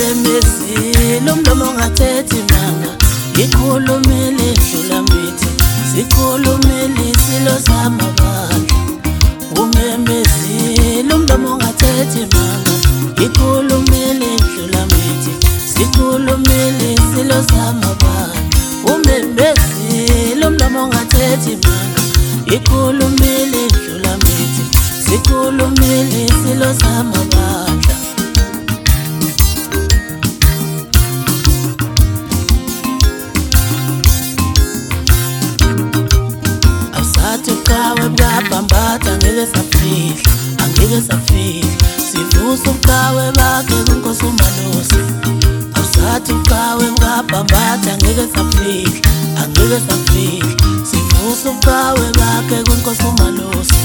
umemezile umlomo ongathethi manga ikhulumile idlula mithi sikhulumile isilo samabandla umemezile umlomo ongathethi manga ikhulumile idlula mithi sikhulumile isilo samabandla umemezile umlomo ongathethi manga ikhulumile idlula mithi sikhulumile isilo samabandla Ukawe bwabhambata angeke safihla sivusa ukawe bakhe kunkosi uMalusi awusathi ukawe bwabhambata angeke safihla sivusa ukawe bakhe kunkosi uMalusi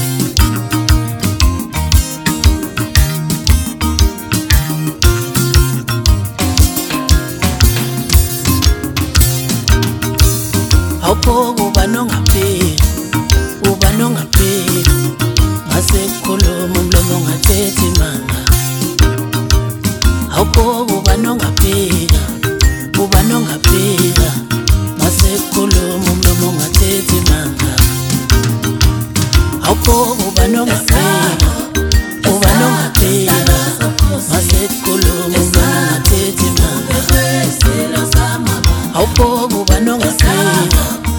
awuphoka uba nongapheli masekukhuluma umlomo ongathethi manga awuphoka uba nongaphika masekukhuluma umlomo ongathethi manga awuphoka uba nongaphika masekukhuluma umlomo ongathethi manga awuphoka uba nongaphika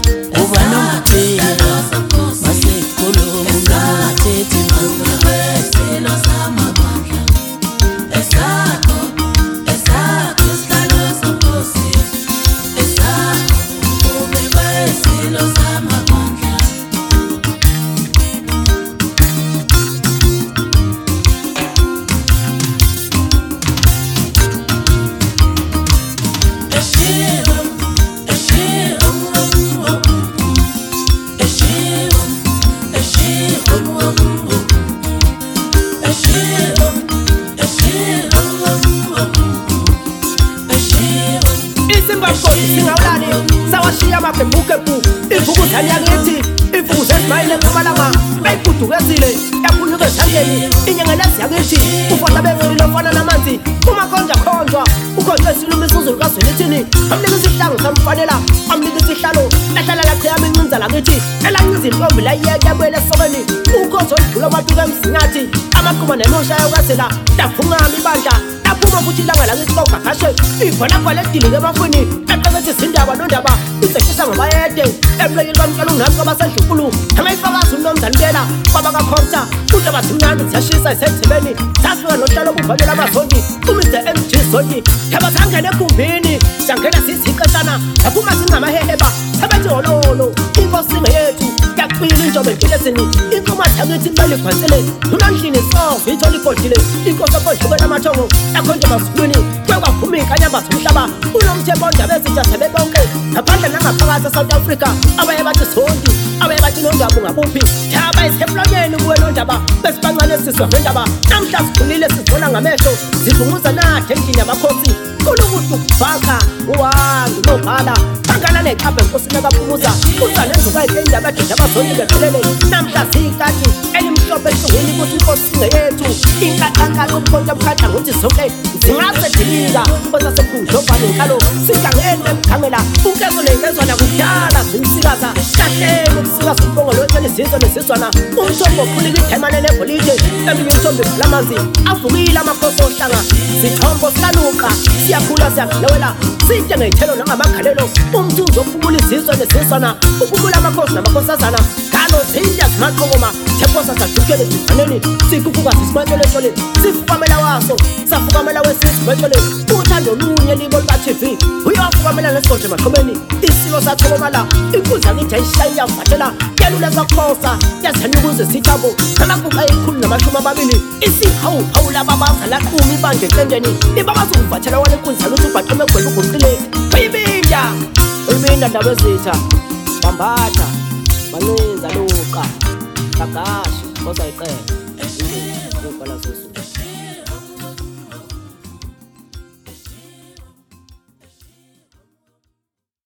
Singawulani sawashiya amabhembukebu imvukuzane yakithi imvukuzo ezimayini ePhumalanga bayigudukezile yakunyuka esandleni inyengenezi yakithi ufana bengcili lofana namanzi umakhonjwa ukhonjwe isilumo isizulu kazwelithini amnika isihlangu samfanela amnika isihlalo lahlala lacheyama incinza lakithi elangiza intombi layiyeke yabuyela esokeni ukhozo oludlula amatuka emzinyathi amaqhuba nenosha yokazela laphungama ibandla laphuma futhi ilanga lakithi kawugagashe ibhonabhola edilike emafuni eqekethi izindaba nondaba izehlisa ngabayede emlonyeni bamtshela unami kwabasedlunkulu angayifakazi unomzana ntela kwabakakhomta udaba zimnandi ziyashisa isethebeni safika nohlalo obuvalela amazondi umr MG Zondi yaba sangena egumbini sangena sisixeshana saphuma singamaheheba sabethi hololo inkosi ngeyethu yaqila injobe ngelesini inkomathi yakithi imali khwansele unandlini so ithola igodile inkosi okodlukela amathongo yakhonje basukuni kwakwaphuma inkanyamba zomhlaba unomthembo ondaba ezintsha sebebonke ngaphandle nangaphakathi eSouth Africa abaye bathi Zondi abaye bathi nondaba ngabuphi yaba iseflonyeni kuwe nondaba besibancane siswa ngendaba namhla sikhulile sizibona ngamehlo zivunguza nakhe endlini yamakhosi kulukuthi ukubhaka uwangu nobhala bangana neqhabhe enkosini kaPhumuza uza nenzuka indaba ekhe abaZondi bephelele namhla siyikati elimhlophe ehlungwini ukuthi inkosi ngeyethu inkaqanqaqa ukhonja bukhahla ngokuthi zonke zingasedilika kodwa sekhundlobhane nkalo sidangene emkhangela unkezo nenkezwana kudala zimsikaza kahleni ukusikaza umbongolo wetshela izizwe nezizwana umthombo ophulile ithemane nebolide eminye umthombo evula amanzi avukile amakhosi ohlanga sithombo sikaluka siyakhula siyadlewela side ngeyithelo nangamakhalelo umthunzi ophumula izizwe nezizwana uphumula amakhosi namakhosazana ngalo zinde zimaqokoma thephosa sadukele ezizwaneni sikukuka sisimatshole sifukamela waso safukamela wesizibetshole uthando olunye libo luka-TV uyafukamela nesigoje emaqhomeni isilo sathokomala inkunzi yakithi ayishayi yavatshela yalula sakhosa yazani ukuze sithabo ngamaguqa ekhulu nama-20 isihawuphawula ababaza laquma ibandla entendeni ibabaza ukuvatshela wale nkunzi yaluthi ubhaqeme egwela uguqile uyibinda ndaba ezitha bambatha bancinza luqa kagashi ozayiqela